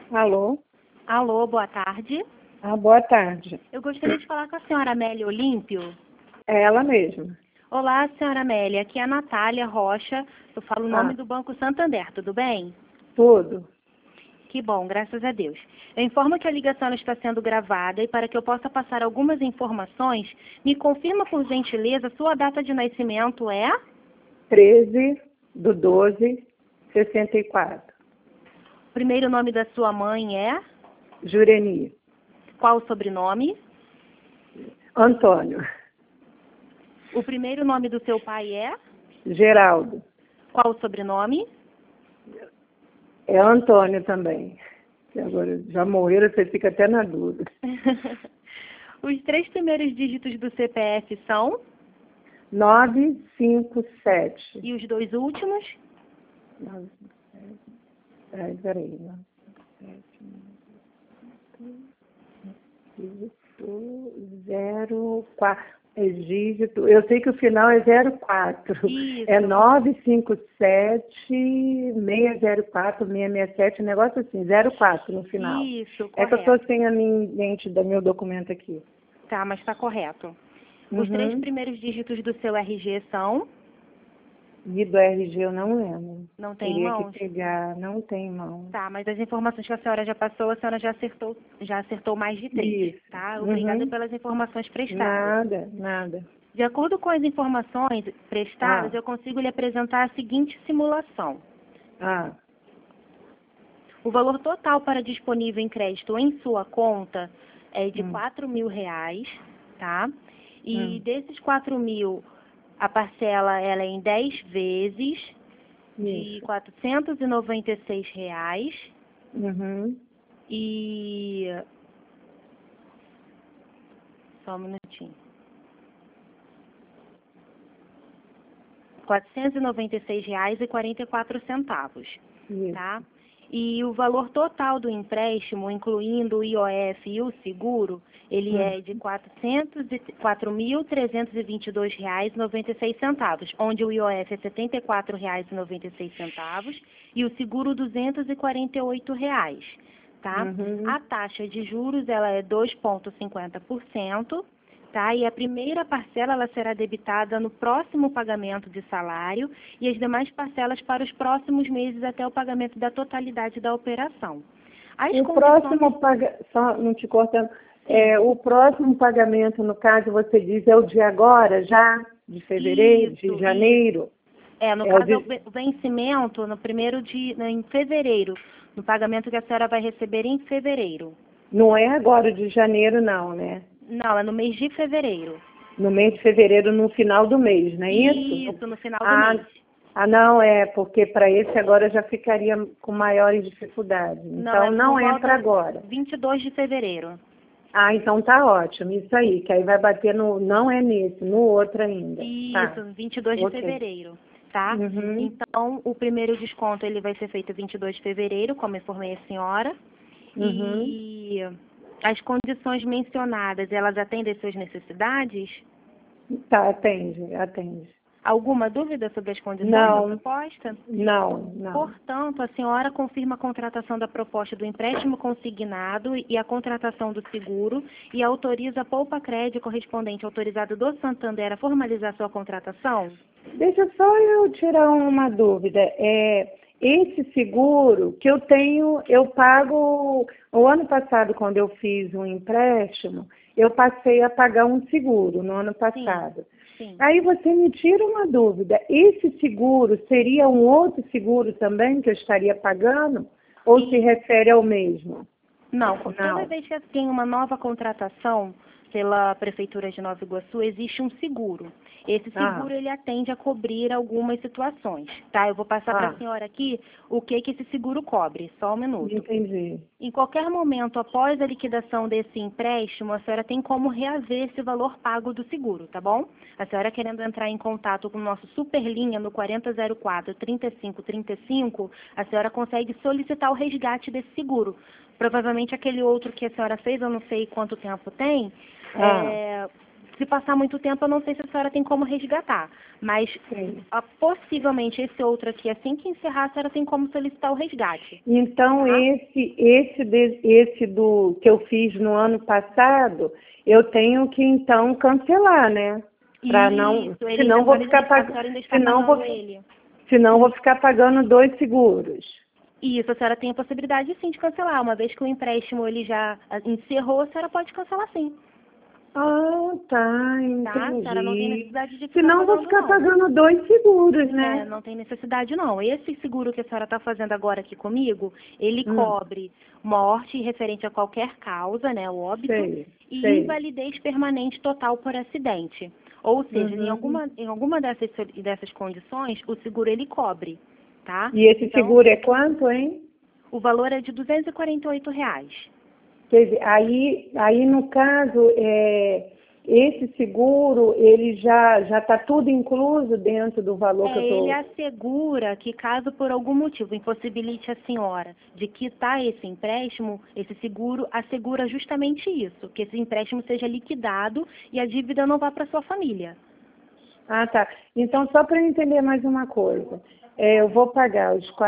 Alô? Alô, boa tarde. Boa tarde. Eu gostaria de falar com a senhora Amélia Olímpio. É ela mesma. Olá, senhora Amélia. Aqui é a Natália Rocha. Eu falo o nome do Banco Santander, tudo bem? Tudo. Que bom, graças a Deus. Eu informo que a ligação está sendo gravada e para que eu possa passar algumas informações, me confirma, por gentileza, sua data de nascimento é? 13/12/64. O primeiro nome da sua mãe é? Jureni. Qual o sobrenome? Antônio. O primeiro nome do seu pai é? Geraldo. Qual o sobrenome? É Antônio também. Que agora já morreram, você fica até na dúvida. Os 3 primeiros dígitos do CPF são? 957. E os 2 últimos? 957. Peraí. 957. 04. É dígito. Eu sei que o final é 04. Isso. É 957 604 667, um negócio assim, 04 no final. Isso, É que eu correto. estou sem a minha mente do meu documento aqui. Tá, mas está correto. Os 3 primeiros dígitos do seu RG são? E do RG eu não lembro. Não tem em Teria mãos? que pegar, não tem mão. Tá, mas as informações que a senhora já passou, a senhora já acertou mais de 3, Isso. tá? Obrigada pelas informações prestadas. Nada. De acordo com as informações prestadas, eu consigo lhe apresentar a seguinte simulação. O valor total para disponível em crédito em sua conta é de R$4.000, tá? E desses 4.000, a parcela ela é em 10 vezes de R$496. E... Só um minutinho. R$496,44, tá? E o valor total do empréstimo, incluindo o IOF e o seguro, ele é de R$4.322,96, onde o IOF é R$74,96 e o seguro R$248, tá? A taxa de juros ela é 2,50%. Tá? E a primeira parcela ela será debitada no próximo pagamento de salário e as demais parcelas para os próximos meses até o pagamento da totalidade da operação. Só não te cortando, o próximo pagamento, no caso, você diz, é o de agora, já? De fevereiro, de janeiro? No caso, é o vencimento em fevereiro, no pagamento que a senhora vai receber em fevereiro. Não é agora de janeiro, não, né? Não, é no mês de fevereiro. No mês de fevereiro, no final do mês, não é isso? Isso, no final do mês. Não, porque para esse agora já ficaria com maiores dificuldades. Então, não é para agora. 22 de fevereiro. Então tá ótimo, isso aí, que aí vai bater não é nesse, no outro ainda. Isso, 22 de fevereiro, tá? Então, o primeiro desconto ele vai ser feito 22 de fevereiro, como informei a senhora. E as condições mencionadas, elas atendem às suas necessidades? Tá, atende. Alguma dúvida sobre as condições da proposta? Não. Portanto, a senhora confirma a contratação da proposta do empréstimo consignado e a contratação do seguro e autoriza a Poupa Crédito correspondente autorizado do Santander a formalizar sua contratação? Deixa só eu tirar uma dúvida. Esse seguro que eu tenho, eu pago... O ano passado, quando eu fiz um empréstimo, eu passei a pagar um seguro no ano passado. Sim. Aí você me tira uma dúvida. Esse seguro seria um outro seguro também que eu estaria pagando? Ou se refere ao mesmo? Não. Toda vez que tem uma nova contratação pela Prefeitura de Nova Iguaçu, existe um seguro. Esse seguro, ele atende a cobrir algumas situações, tá? Eu vou passar para a senhora aqui o que esse seguro cobre. Só um minuto. Entendi. Em qualquer momento, após a liquidação desse empréstimo, a senhora tem como reaver esse valor pago do seguro, tá bom? A senhora querendo entrar em contato com o nosso Superlinha no 4004-3535, a senhora consegue solicitar o resgate desse seguro. Provavelmente aquele outro que a senhora fez, eu não sei quanto tempo tem, Se passar muito tempo, eu não sei se a senhora tem como resgatar. Mas, possivelmente, esse outro aqui, assim que encerrar, a senhora tem como solicitar o resgate. Então, tá? esse do que eu fiz no ano passado, eu tenho que, então, cancelar, né? Para não... Senão vou ficar pagando... Senão vou ficar pagando 2 seguros. Isso, a senhora tem a possibilidade, sim, de cancelar. Uma vez que o empréstimo ele já encerrou, a senhora pode cancelar, sim. Ah, tá, Tá? A entendi. senhora não tem necessidade de ficar Senão vou ficar pagando 2 seguros, né? Não tem necessidade, não. Esse seguro que a senhora está fazendo agora aqui comigo, ele cobre morte referente a qualquer causa, né, o óbito, e invalidez permanente total por acidente. Ou seja, em alguma dessas condições, o seguro ele cobre, tá? E esse seguro é quanto, hein? O valor é de R$ 248. Quer dizer, aí no caso, esse seguro, ele já está tudo incluso dentro do valor que eu estou... Ele assegura que caso por algum motivo impossibilite a senhora de quitar esse empréstimo, esse seguro assegura justamente isso, que esse empréstimo seja liquidado e a dívida não vá para sua família. Ah, tá. Então, só para eu entender mais uma coisa, eu vou pagar os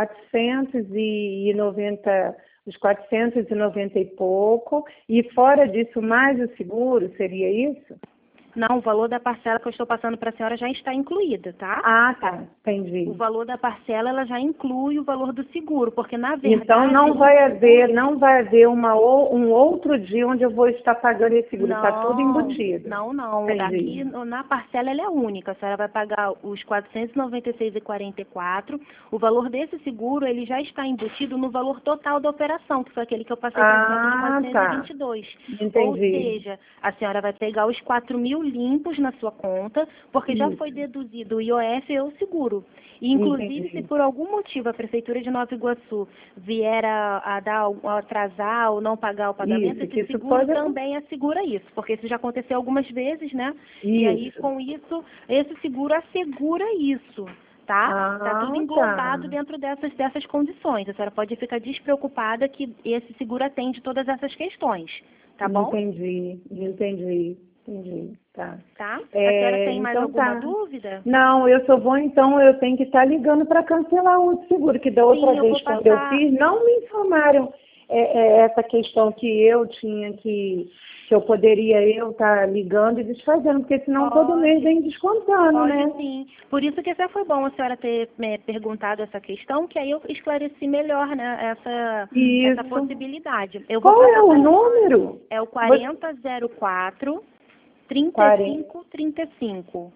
490 e pouco, e fora disso, mais o seguro, seria isso? Não, o valor da parcela que eu estou passando para a senhora já está incluída, tá? Ah, tá, entendi. O valor da parcela, ela já inclui o valor do seguro, porque na verdade... Então não vai haver um outro dia onde eu vou estar pagando esse seguro, está tudo embutido. Não. Entendi. Aqui na parcela ela é única, a senhora vai pagar os R$ 496,44. O valor desse seguro, ele já está embutido no valor total da operação, que foi aquele que eu passei para a senhora de 422. Tá. Entendi. Ou seja, a senhora vai pegar os 4.000 limpos na sua conta, porque já foi deduzido o IOF e o seguro. E, inclusive, se por algum motivo a Prefeitura de Nova Iguaçu vier a atrasar ou não pagar o pagamento, esse seguro também assegura isso, porque isso já aconteceu algumas vezes, né? E aí, com isso, esse seguro assegura isso. Tá? Tá tudo englobado dentro dessas condições. A senhora pode ficar despreocupada que esse seguro atende todas essas questões, tá bom? Entendi. Tá. A senhora tem mais alguma dúvida? Não, eu tenho que estar ligando para cancelar o outro seguro, que da outra vez quando eu fiz, não me informaram essa questão que eu tinha que eu poderia estar ligando e desfazendo, porque senão todo mês vem descontando, né? Sim. Por isso que até foi bom a senhora ter perguntado essa questão, que aí eu esclareci melhor, né, essa possibilidade. Qual é o número? É o 4004 3535.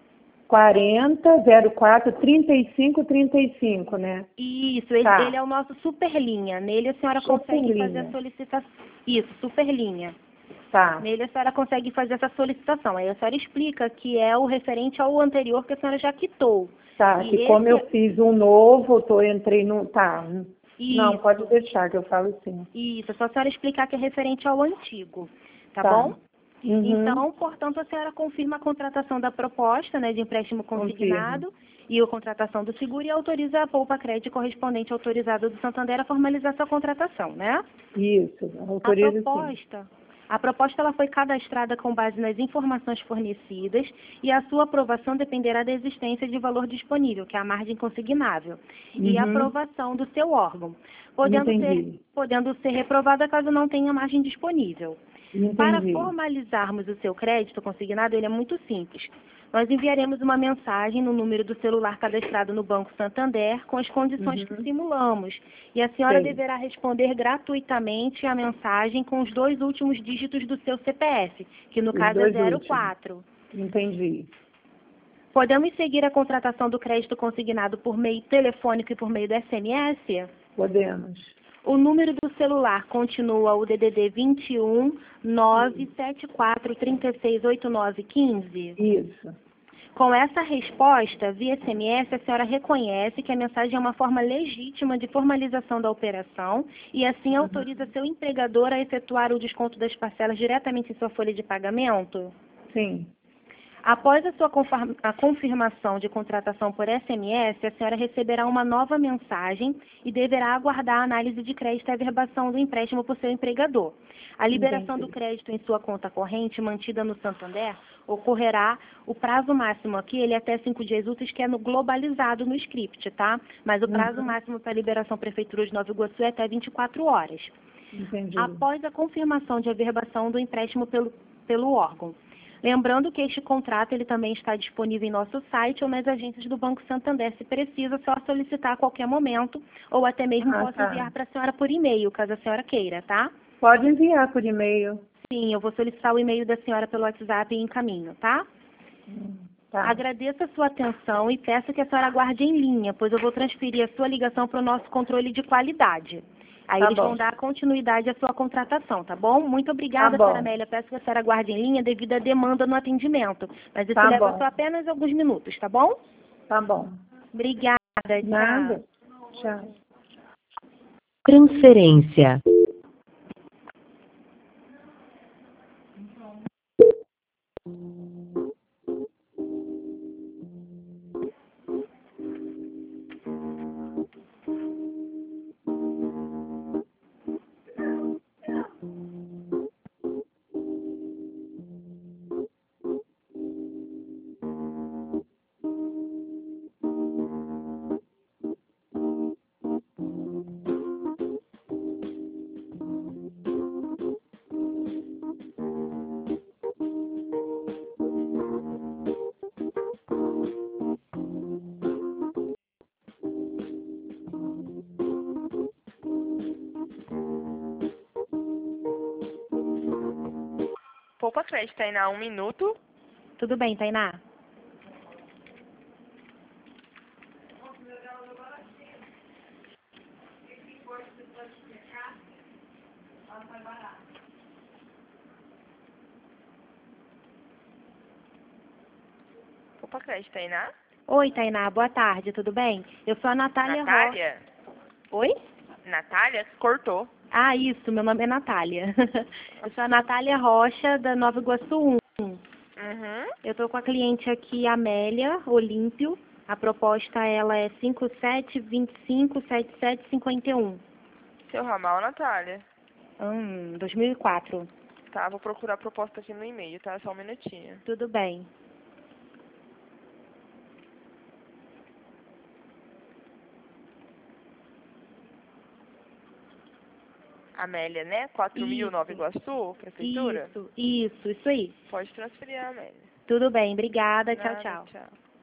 4004 3535, né? Isso, ele é o nosso Superlinha. Nele a senhora consegue fazer a solicitação. Isso, Superlinha. Tá. Nele a senhora consegue fazer essa solicitação. Aí a senhora explica que é o referente ao anterior que a senhora já quitou. Tá, que como eu fiz um novo, entrei no... Tá. Isso. Não, pode deixar que eu falo sim. Isso, é só a senhora explicar que é referente ao antigo. Tá bom? Então, portanto, a senhora confirma a contratação da proposta, né, de empréstimo consignado e a contratação do seguro e autoriza a Poupa Crédito correspondente autorizada do Santander a formalizar sua contratação, né? Isso, autoriza A proposta ela foi cadastrada com base nas informações fornecidas e a sua aprovação dependerá da existência de valor disponível, que é a margem consignável, e a aprovação do seu órgão, podendo ser reprovada caso não tenha margem disponível. Para formalizarmos o seu crédito consignado, ele é muito simples. Nós enviaremos uma mensagem no número do celular cadastrado no Banco Santander com as condições que simulamos. E a senhora deverá responder gratuitamente a mensagem com os 2 últimos dígitos do seu CPF, que no caso é 04. Entendi. Podemos seguir a contratação do crédito consignado por meio telefônico e por meio do SMS? Podemos. O número do celular continua o DDD 21 974 36 89 15? Isso. Com essa resposta, via SMS, a senhora reconhece que a mensagem é uma forma legítima de formalização da operação e assim autoriza seu empregador a efetuar o desconto das parcelas diretamente em sua folha de pagamento? Sim. Após a confirmação de contratação por SMS, a senhora receberá uma nova mensagem e deverá aguardar a análise de crédito e averbação do empréstimo por seu empregador. A liberação do crédito em sua conta corrente, mantida no Santander, ocorrerá o prazo máximo aqui, ele é até 5 dias úteis, que é globalizado no script, tá? Mas o prazo máximo para a liberação Prefeitura de Nova Iguaçu é até 24 horas. Entendi. Após a confirmação de averbação do empréstimo pelo órgão. Lembrando que este contrato ele também está disponível em nosso site ou nas agências do Banco Santander, se precisa, só solicitar a qualquer momento, ou até mesmo posso enviar para a senhora por e-mail, caso a senhora queira, tá? Pode enviar por e-mail. Sim, eu vou solicitar o e-mail da senhora pelo WhatsApp e encaminho, tá? Tá. Agradeço a sua atenção e peço que a senhora aguarde em linha, pois eu vou transferir a sua ligação para o nosso controle de qualidade. Aí eles vão dar continuidade à sua contratação, tá bom? Muito obrigada, senhora Amélia. Peço que a senhora aguarde em linha devido à demanda no atendimento. Mas isso leva só apenas alguns minutos, tá bom? Tá bom. Obrigada, tchau. Nada. Tchau. Transferência. Poupa crédito, Tainá, 1 minuto. Tudo bem, Tainá? Poupa crédito, Tainá. Oi, Tainá, boa tarde, tudo bem? Eu sou a Natália Natália? Oi? Natália? Cortou. Ah, isso, meu nome é Natália. Eu sou a Natália Rocha, da Nova Iguaçu 1. Eu estou com a cliente aqui, Amélia Olímpio. A proposta, ela é 57257751. Seu ramal, Natália? 2004. Tá, vou procurar a proposta aqui no e-mail, tá? Só um minutinho. Tudo bem. Amélia, né? 4.000 Nova Iguaçu, Prefeitura? Isso aí. Pode transferir a Amélia. Tudo bem, obrigada. Nada, Tchau, tchau. Tchau.